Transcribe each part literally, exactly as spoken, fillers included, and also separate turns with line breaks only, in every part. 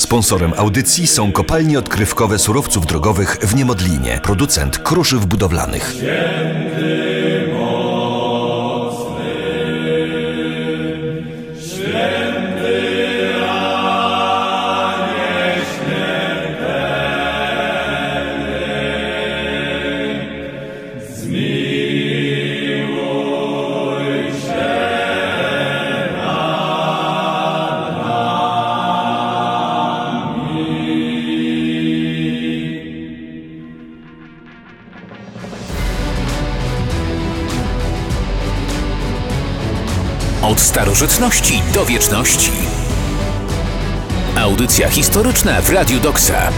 Sponsorem audycji są kopalnie odkrywkowe surowców drogowych w Niemodlinie, producent kruszyw budowlanych.
Od starożytności do wieczności. Audycja historyczna w Radiu Doksa.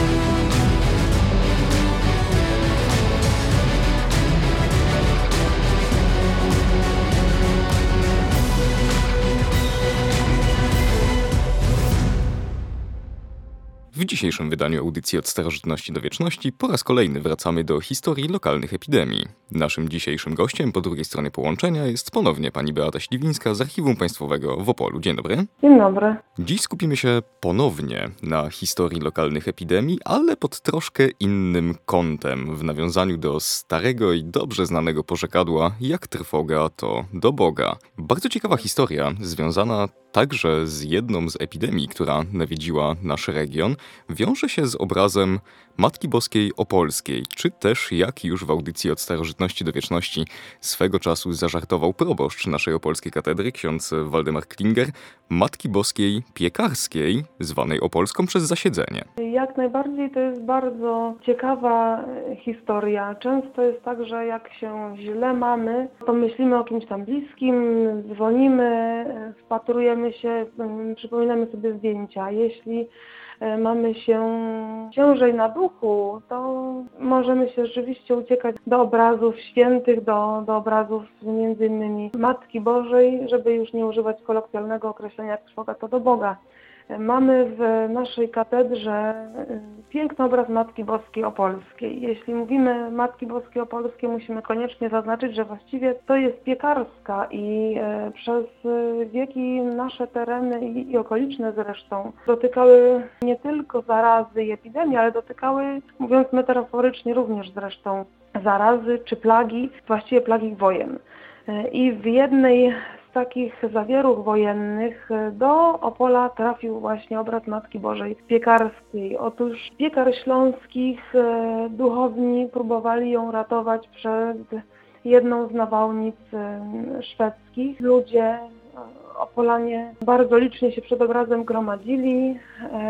W dzisiejszym wydaniu audycji Od starożytności do wieczności po raz kolejny wracamy do historii lokalnych epidemii. Naszym dzisiejszym gościem po drugiej stronie połączenia jest ponownie pani Beata Śliwińska z Archiwum Państwowego w Opolu. Dzień dobry.
Dzień dobry.
Dziś skupimy się ponownie na historii lokalnych epidemii, ale pod troszkę innym kątem, w nawiązaniu do starego i dobrze znanego porzekadła jak trwoga to do Boga. Bardzo ciekawa historia, związana także z jedną z epidemii, która nawiedziła nasz region, wiąże się z obrazem Matki Boskiej Opolskiej, czy też, jak już w audycji Od starożytności do wieczności swego czasu zażartował proboszcz naszej opolskiej katedry, ksiądz Waldemar Klinger, Matki Boskiej Piekarskiej, zwanej Opolską przez zasiedzenie.
Jak najbardziej to jest bardzo ciekawa historia. Często jest tak, że jak się źle mamy, to myślimy o kimś tam bliskim, dzwonimy, wpatrujemy się, przypominamy sobie zdjęcia. Jeśli mamy się ciężej na duchu, to możemy się rzeczywiście uciekać do obrazów świętych, do, do obrazów między innymi Matki Bożej, żeby już nie używać kolokwialnego określenia jak trwoga to do Boga. Mamy w naszej katedrze piękny obraz Matki Boskiej Opolskiej. Jeśli mówimy Matki Boskiej Opolskiej, musimy koniecznie zaznaczyć, że właściwie to jest piekarska i przez wieki nasze tereny i okoliczne zresztą dotykały nie tylko zarazy i epidemii, ale dotykały, mówiąc metaforycznie, również zresztą zarazy czy plagi, właściwie plagi wojen. I w jednej z takich zawieruch wojennych do Opola trafił właśnie obraz Matki Bożej Piekarskiej. Otóż piekar śląskich duchowni próbowali ją ratować przed jedną z nawałnic szwedzkich. Ludzie, Opolanie bardzo licznie się przed obrazem gromadzili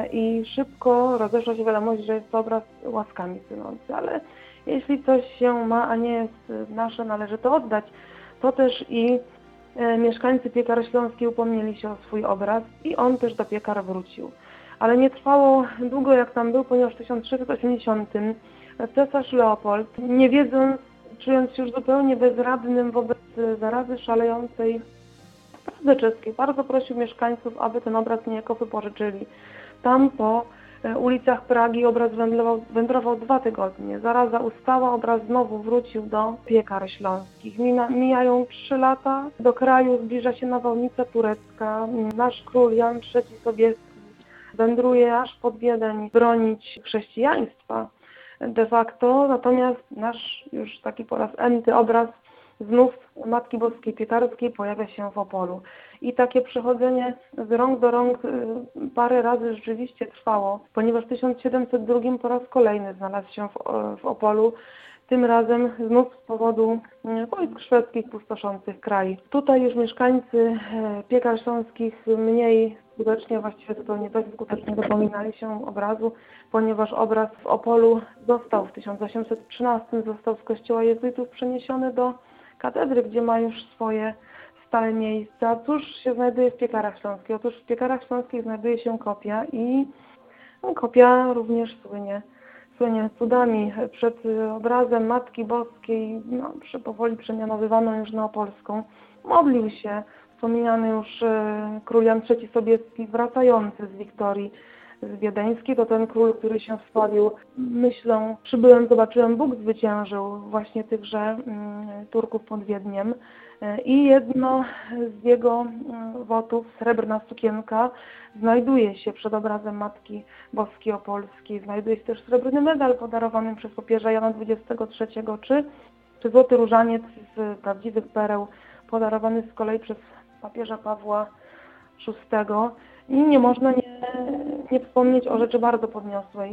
i szybko rozeszła się wiadomość, że jest to obraz łaskami płynący. Ale jeśli coś się ma, a nie jest nasze, należy to oddać. To też i mieszkańcy Piekar Śląskiej upomnieli się o swój obraz i on też do Piekar wrócił. Ale nie trwało długo jak tam był, ponieważ w tysiąc trzysta osiemdziesiątym cesarz Leopold, nie wiedząc, czując się już zupełnie bezradnym wobec zarazy szalejącej w Pradze czeskiej, bardzo prosił mieszkańców, aby ten obraz niejako wypożyczyli. Tam po ulicach Pragi obraz wędrował, wędrował dwa tygodnie. Zaraza ustała, obraz znowu wrócił do Piekar Śląskich. Mina, mijają trzy lata, do kraju zbliża się nawałnica turecka. Nasz król Jan trzeci Sobieski wędruje aż pod Wiedeń bronić chrześcijaństwa de facto, natomiast nasz już taki po raz enty obraz znów Matki Boskiej Piekarskiej pojawia się w Opolu. I takie przechodzenie z rąk do rąk parę razy rzeczywiście trwało, ponieważ w tysiąc siedemset drugim po raz kolejny znalazł się w, w Opolu, tym razem znów z powodu wojsk szwedzkich pustoszących kraj. Tutaj już mieszkańcy Piekar Śląskich mniej skutecznie, właściwie zupełnie dość skutecznie dopominali się obrazu, ponieważ obraz w Opolu został w tysiąc osiemset trzynastym został z kościoła jezuitów przeniesiony do katedry, gdzie ma już swoje stałe miejsce. A cóż się znajduje w Piekarach Śląskich? Otóż w Piekarach Śląskich znajduje się kopia i no, kopia również słynie, słynie cudami. Przed obrazem Matki Boskiej, no, powoli przemianowywaną już na opolską, modlił się wspomniany już e, król Jan trzeci Sobieski, wracający z Wiktorii z Wiedeńskiej. To ten król, który się wsławił myślą: przybyłem, zobaczyłem, Bóg zwyciężył właśnie tychże mm, Turków pod Wiedniem. I jedno z jego wotów, srebrna sukienka, znajduje się przed obrazem Matki Boskiej Opolskiej. Znajduje się też srebrny medal podarowany przez papieża Jana dwudziestego trzeciego, czy, czy złoty różaniec z prawdziwych pereł, podarowany z kolei przez papieża Pawła szóstego. I nie można nie, nie wspomnieć o rzeczy bardzo podniosłej,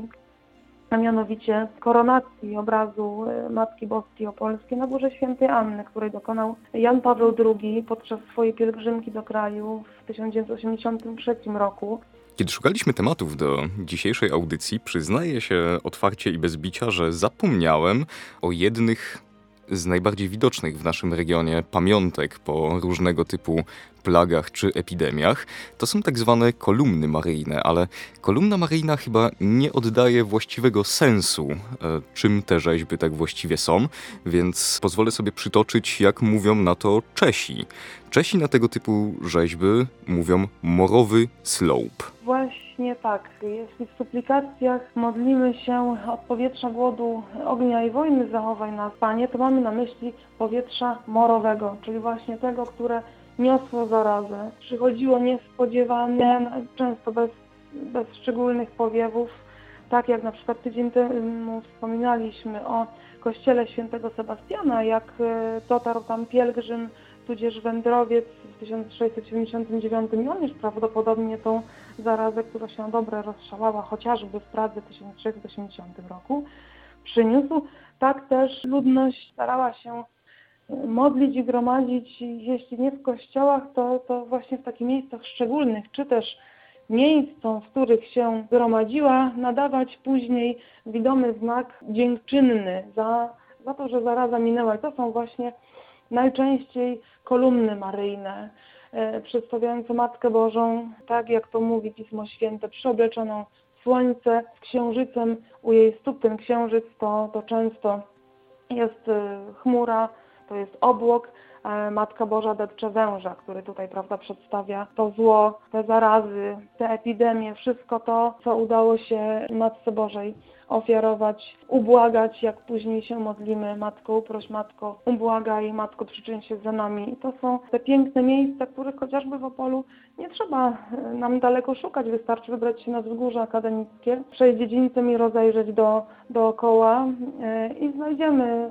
a mianowicie koronacji obrazu Matki Boskiej Opolskiej na Górze Świętej Anny, której dokonał Jan Paweł drugi podczas swojej pielgrzymki do kraju w tysiąc dziewięćset osiemdziesiątym trzecim roku.
Kiedy szukaliśmy tematów do dzisiejszej audycji, przyznaję się otwarcie i bez bicia, że zapomniałem o jednych z najbardziej widocznych w naszym regionie pamiątek po różnego typu plagach czy epidemiach. To są tak zwane kolumny maryjne, ale kolumna maryjna chyba nie oddaje właściwego sensu, czym te rzeźby tak właściwie są, więc pozwolę sobie przytoczyć, jak mówią na to Czesi. Czesi na tego typu rzeźby mówią morowy slope.
Właśnie tak. Jeśli w suplikacjach modlimy się od powietrza, głodu, ognia i wojny zachowaj nas, Panie, to mamy na myśli powietrza morowego, czyli właśnie tego, które niosło zarazę. Przychodziło niespodziewanie, często bez, bez szczególnych powiewów, tak jak na przykład tydzień temu wspominaliśmy o kościele świętego Sebastiana, jak dotarł tam pielgrzym, tudzież wędrowiec w tysiąc sześćset siedemdziesiątym dziewiątym i on już prawdopodobnie tą zarazę, która się dobre rozszalała chociażby w Pradze w tysiąc sześćset osiemdziesiątym roku, przyniósł. Tak też ludność starała się modlić i gromadzić, jeśli nie w kościołach, to, to właśnie w takich miejscach szczególnych, czy też miejscom, w których się gromadziła, nadawać później widomy znak dziękczynny za, za to, że zaraza minęła. I to są właśnie najczęściej kolumny maryjne, e, przedstawiające Matkę Bożą, tak jak to mówi Pismo Święte, przyobleczoną w słońce z księżycem u jej stóp. Ten księżyc to, to często jest e, chmura, to jest obłok. E, Matka Boża depcze węża, który tutaj, prawda, przedstawia to zło, te zarazy, te epidemie, wszystko to, co udało się Matce Bożej ofiarować, ubłagać, jak później się modlimy: Matko, uproś, Matko, ubłagaj, Matko, przyczyń się za nami. I to są te piękne miejsca, których chociażby w Opolu nie trzeba nam daleko szukać, wystarczy wybrać się na wzgórze akademickie, przejść dziedzińcem i rozejrzeć do, dookoła i znajdziemy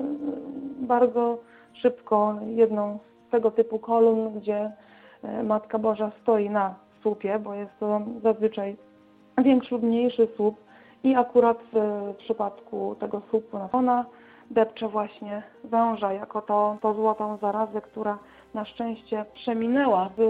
bardzo szybko jedną z tego typu kolumn, gdzie Matka Boża stoi na słupie, bo jest to zazwyczaj większy lub mniejszy słup. I akurat w przypadku tego słupu ona depcze właśnie węża jako to, to złotą zarazę, która na szczęście przeminęła. W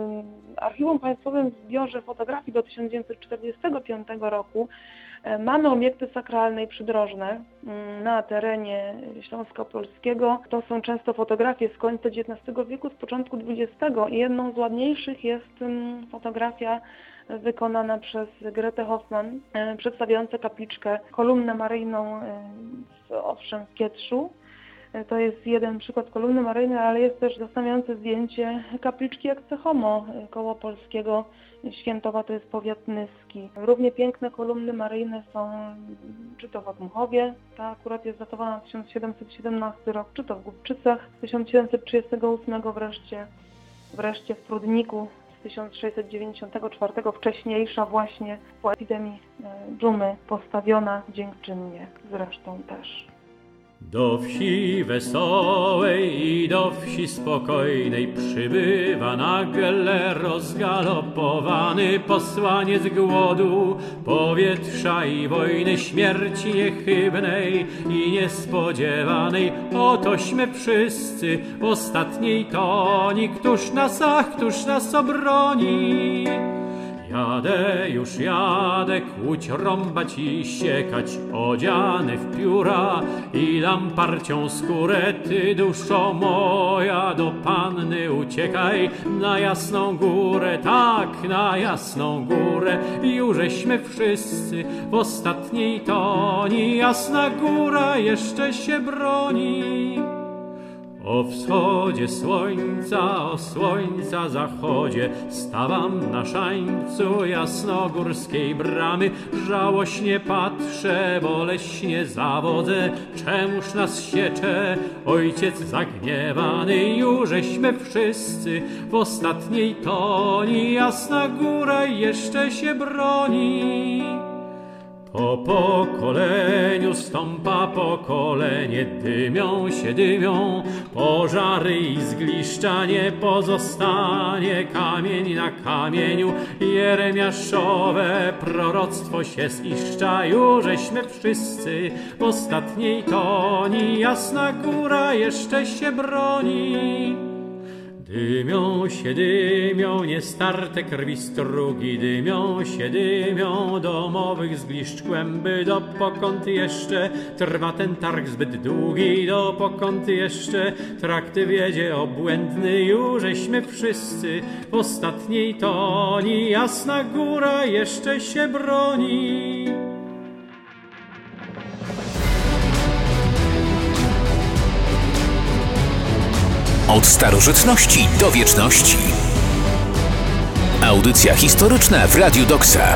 Archiwum Państwowym w zbiorze fotografii do tysiąc dziewięćset czterdziestego piątego roku mamy obiekty sakralne i przydrożne na terenie Śląska Opolskiego. To są często fotografie z końca dziewiętnastego wieku, z początku dwudziestego i jedną z ładniejszych jest fotografia wykonana przez Gretę Hoffman, przedstawiająca kapliczkę, kolumnę maryjną, w, owszem, w Kietrzu. To jest jeden przykład kolumny maryjnej, ale jest też zastanawiające zdjęcie kapliczki Ecce Homo koło polskiego Świętowa, to jest powiat nyski. Równie piękne kolumny maryjne są czy to w Odmuchowie, ta akurat jest datowana na tysiąc siedemset siedemnasty rok, czy to w Głubczycach z tysiąc siedemset trzydziestego ósmego wreszcie, wreszcie w Prudniku z tysiąc sześćset dziewięćdziesiątego czwartego, wcześniejsza właśnie po epidemii dżumy, postawiona dziękczynnie zresztą też.
Do wsi wesołej i do wsi spokojnej przybywa nagle rozgalopowany posłaniec głodu, powietrza i wojny, śmierci niechybnej i niespodziewanej. Otośmy wszyscy w ostatniej toni, któż nas, ach, któż nas obroni? Jadę, już jadę, kłuć, rąbać i siekać, odziany w pióra i lamparcią skórę. Ty, duszo moja, do Panny uciekaj na Jasną Górę, tak, na Jasną Górę. Jużeśmy wszyscy w ostatniej toni, Jasna Góra jeszcze się broni. O wschodzie słońca, o słońca zachodzie stawam na szańcu jasnogórskiej bramy. Żałośnie patrzę, boleśnie zawodzę, czemuż nas siecze ojciec zagniewany? Jużeśmy wszyscy w ostatniej toni, Jasna Góra jeszcze się broni. Po pokoleniu stąpa pokolenie, dymią się dymią pożary i zgliszcza, nie pozostanie kamień na kamieniu. Jeremiaszowe proroctwo się ziszcza, jużeśmy wszyscy w ostatniej toni, Jasna Góra jeszcze się broni. Dymią się, dymią niestarte krwi strugi, dymią się, dymią domowych zgliszcz kłęby, dopokąd jeszcze trwa ten targ zbyt długi, dopokąd jeszcze trakty wiedzie obłędny, jużeśmy wszyscy w ostatniej toni, Jasna Góra jeszcze się broni.
Od starożytności do wieczności. Audycja historyczna w Radiu Doksa.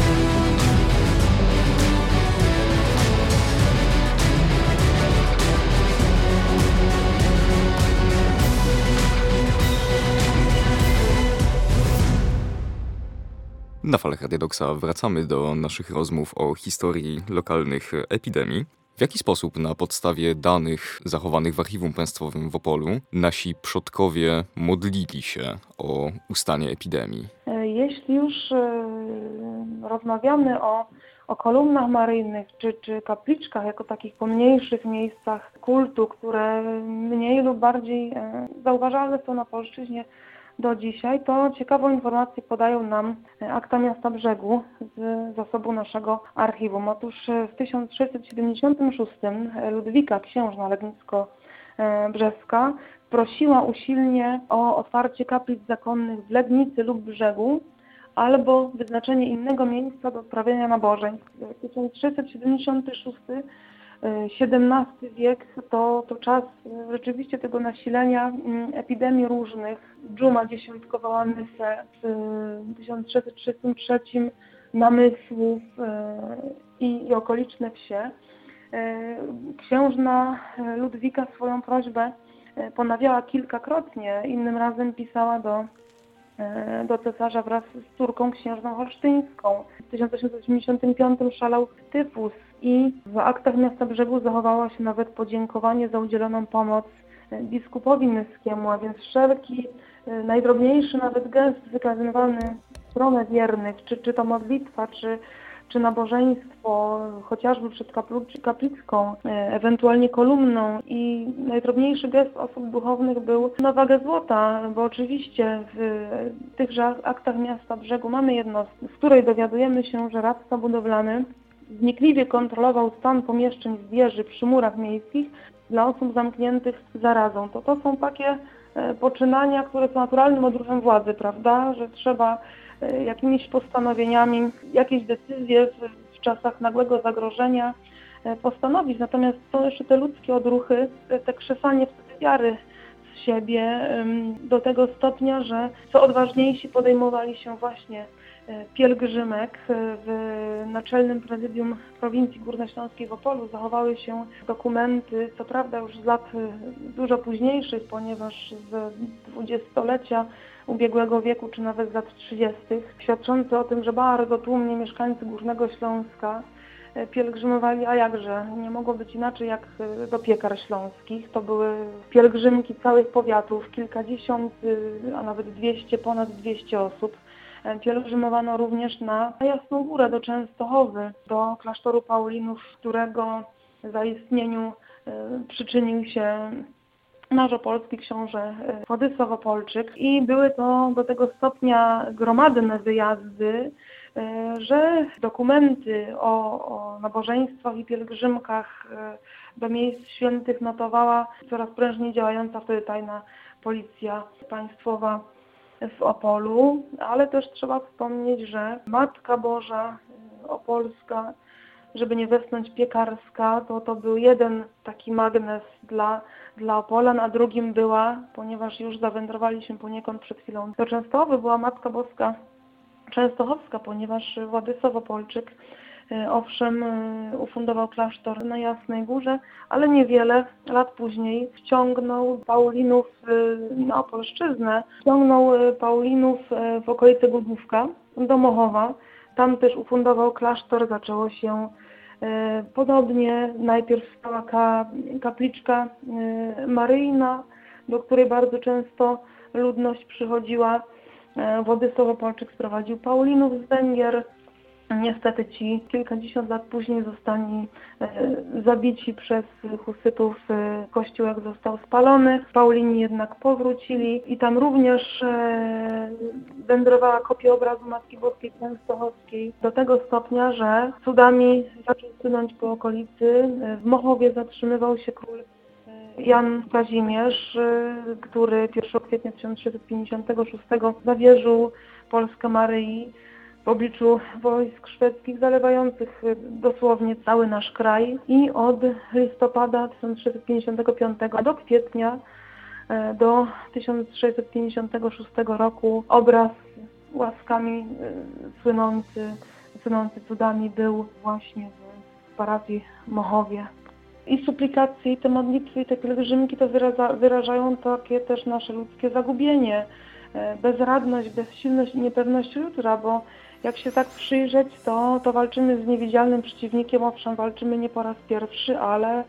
Na falach Radia Doksa wracamy do naszych rozmów o historii lokalnych epidemii. W jaki sposób na podstawie danych zachowanych w Archiwum Państwowym w Opolu nasi przodkowie modlili się o ustanie epidemii?
Jeśli już e, rozmawiamy o, o kolumnach maryjnych czy, czy kapliczkach jako takich pomniejszych miejscach kultu, które mniej lub bardziej e, zauważalne są na polszczyźnie do dzisiaj, to ciekawą informację podają nam akta miasta Brzegu z zasobu naszego archiwum. Otóż w tysiąc sześćset siedemdziesiątym szóstym Ludwika, księżna legnicko-brzeska, prosiła usilnie o otwarcie kaplic zakonnych w Legnicy lub Brzegu albo wyznaczenie innego miejsca do odprawiania nabożeństw. tysiąc sześćset siedemdziesiąty szósty siedemnasty wiek to, to czas rzeczywiście tego nasilenia epidemii różnych. Dżuma dziesiątkowała Nysę, w tysiąc sześćset trzydziestym trzecim Namysłów i, i okoliczne wsie. Księżna Ludwika swoją prośbę ponawiała kilkakrotnie, innym razem pisała do do cesarza wraz z córką księżną holsztyńską. W tysiąc osiemset osiemdziesiątym piątym szalał tyfus i w aktach miasta Brzegu zachowało się nawet podziękowanie za udzieloną pomoc biskupowi nyskiemu, a więc wszelki najdrobniejszy nawet gest wykazywany w stronę wiernych, czy, czy to modlitwa, czy czy nabożeństwo, chociażby przed kaplicką, ewentualnie kolumną, i najdrobniejszy gest osób duchownych był na wagę złota, bo oczywiście w tychże aktach miasta Brzegu mamy jednostkę, z której dowiadujemy się, że radca budowlany wnikliwie kontrolował stan pomieszczeń z wieży przy murach miejskich dla osób zamkniętych zarazą. To, to są takie poczynania, które są naturalnym odruchem władzy, prawda, że trzeba jakimiś postanowieniami, jakieś decyzje w, w czasach nagłego zagrożenia postanowić. Natomiast są jeszcze te ludzkie odruchy, te krzesanie wtedy wiary z siebie do tego stopnia, że co odważniejsi podejmowali się właśnie pielgrzymek. W Naczelnym Prezydium Prowincji Górnośląskiej w Opolu zachowały się dokumenty, co prawda już z lat dużo późniejszych, ponieważ z dwudziestolecia ubiegłego wieku, czy nawet z lat trzydziestych, świadczące o tym, że bardzo tłumnie mieszkańcy Górnego Śląska pielgrzymowali, a jakże, nie mogło być inaczej jak do Piekar Śląskich. To były pielgrzymki całych powiatów, kilkadziesiąt, a nawet dwieście, ponad dwieście osób. Pielgrzymowano również na Jasną Górę, do Częstochowy, do klasztoru Paulinów, którego zaistnieniu przyczynił się nasz opolski książę Władysław Opolczyk, i były to do tego stopnia gromadne wyjazdy, że dokumenty o, o nabożeństwach i pielgrzymkach do miejsc świętych notowała coraz prężniej działająca wtedy tajna policja państwowa w Opolu, ale też trzeba wspomnieć, że Matka Boża Opolska żeby nie westchnąć piekarska, to to był jeden taki magnes dla, dla Opolan, a drugim była, ponieważ już zawędrowaliśmy poniekąd przed chwilą do Częstochowy, była Matka Boska Częstochowska, ponieważ Władysław Opolczyk owszem ufundował klasztor na Jasnej Górze, ale niewiele lat później wciągnął Paulinów na Opolszczyznę, wciągnął Paulinów w okolice Głogówka do Mochowa. Tam też ufundował klasztor, zaczęło się e, podobnie. Najpierw stała ka, kapliczka e, maryjna, do której bardzo często ludność przychodziła. E, Władysław Opolczyk sprowadził Paulinów z Węgier. Niestety ci kilkadziesiąt lat później zostali e, zabici przez husytów. E, kościółek został spalony. Paulini jednak powrócili i tam również e, wędrowała kopia obrazu Matki Boskiej Częstochowskiej do tego stopnia, że cudami zaczął słynąć po okolicy. W Mochowie zatrzymywał się król Jan Kazimierz, e, który pierwszego kwietnia tysiąc trzysta pięćdziesiątego szóstego zawierzył Polskę Maryi w obliczu wojsk szwedzkich zalewających dosłownie cały nasz kraj i od listopada tysiąc sześćset pięćdziesiątego piątego do kwietnia do tysiąc sześćset pięćdziesiątego szóstego roku obraz łaskami słynący, słynący cudami był właśnie w parafii Mochowie. I suplikacje, i te modlitwy, i te pielgrzymki to wyraza, wyrażają takie też nasze ludzkie zagubienie, bezradność, bezsilność i niepewność jutra, bo jak się tak przyjrzeć, to, to walczymy z niewidzialnym przeciwnikiem, owszem, walczymy nie po raz pierwszy, ale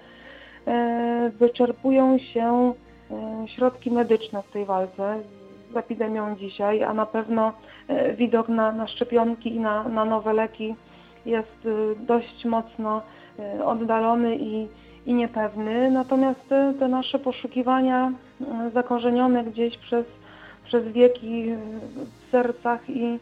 e, wyczerpują się e, środki medyczne w tej walce z epidemią dzisiaj, a na pewno e, widok na, na szczepionki i na, na nowe leki jest e, dość mocno e, oddalony i, i niepewny. Natomiast te, te nasze poszukiwania e, zakorzenione gdzieś przez przez wieki w sercach i,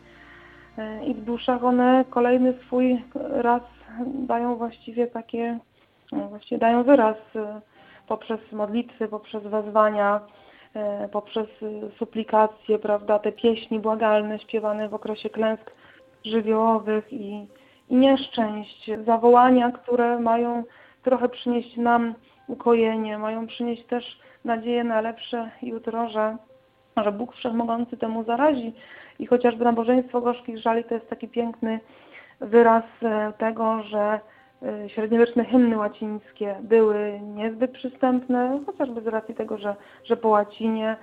i w duszach, one kolejny swój raz dają właściwie takie, właściwie dają wyraz poprzez modlitwy, poprzez wezwania, poprzez suplikacje, prawda, te pieśni błagalne śpiewane w okresie klęsk żywiołowych i, i nieszczęść, zawołania, które mają trochę przynieść nam ukojenie, mają przynieść też nadzieję na lepsze jutro, że że Bóg Wszechmogący temu zarazi i chociażby nabożeństwo gorzkich żali to jest taki piękny wyraz tego, że średniowieczne hymny łacińskie były niezbyt przystępne, chociażby z racji tego, że, że po łacinie,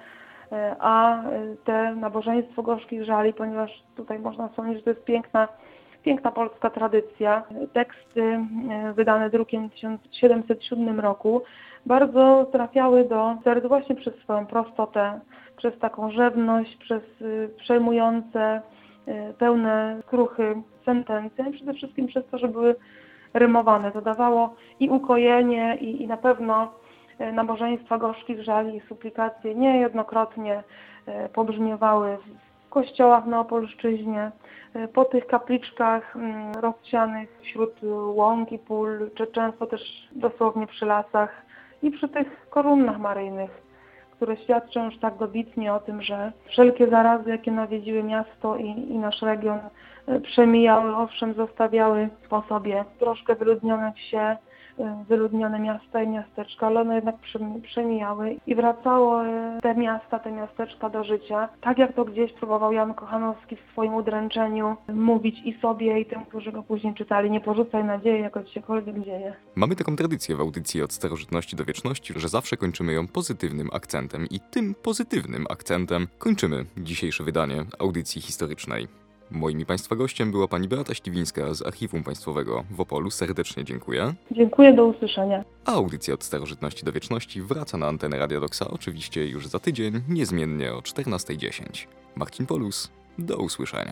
a te nabożeństwo gorzkich żali, ponieważ tutaj można wspomnieć, że to jest piękna, piękna polska tradycja, teksty wydane drukiem w tysiąc siedemset siódmym roku bardzo trafiały do serc właśnie przez swoją prostotę, przez taką rzewność, przez y, przejmujące, y, pełne skruchy sentencje, a przede wszystkim przez to, że były rymowane. To dawało i ukojenie, i, i na pewno y, nabożeństwa gorzkich żali i suplikacje niejednokrotnie y, pobrzmiewały w kościołach na Opolszczyźnie, y, po tych kapliczkach y, rozsianych wśród łąk i pól, czy często też dosłownie przy lasach i przy tych kolumnach maryjnych, które świadczą już tak dobitnie o tym, że wszelkie zarazy, jakie nawiedziły miasto i, i nasz region, przemijały, owszem, zostawiały po sobie troszkę wyludnione wsie, wyludnione miasta i miasteczka, ale one jednak przemijały i wracało te miasta, te miasteczka do życia, tak jak to gdzieś próbował Jan Kochanowski w swoim udręczeniu mówić i sobie, i tym, którzy go później czytali: nie porzucaj nadziei, jako ci siekolwiek dzieje.
Mamy taką tradycję w audycji Od starożytności do wieczności, że zawsze kończymy ją pozytywnym akcentem i tym pozytywnym akcentem kończymy dzisiejsze wydanie audycji historycznej. Moim i Państwa gościem była pani Beata Śliwińska z Archiwum Państwowego w Opolu. Serdecznie dziękuję.
Dziękuję, do usłyszenia.
A audycja Od starożytności do wieczności wraca na antenę Radia Doksa oczywiście już za tydzień, niezmiennie o czternasta dziesięć. Marcin Polus, do usłyszenia.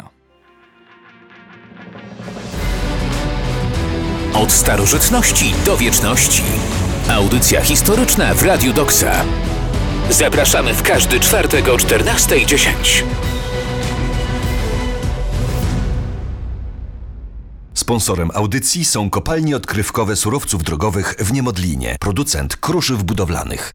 Od starożytności do wieczności. Audycja historyczna w Radiu Doksa. Zapraszamy w każdy czwartek o czternasta dziesięć.
Sponsorem audycji są kopalnie odkrywkowe surowców drogowych w Niemodlinie, producent kruszyw budowlanych.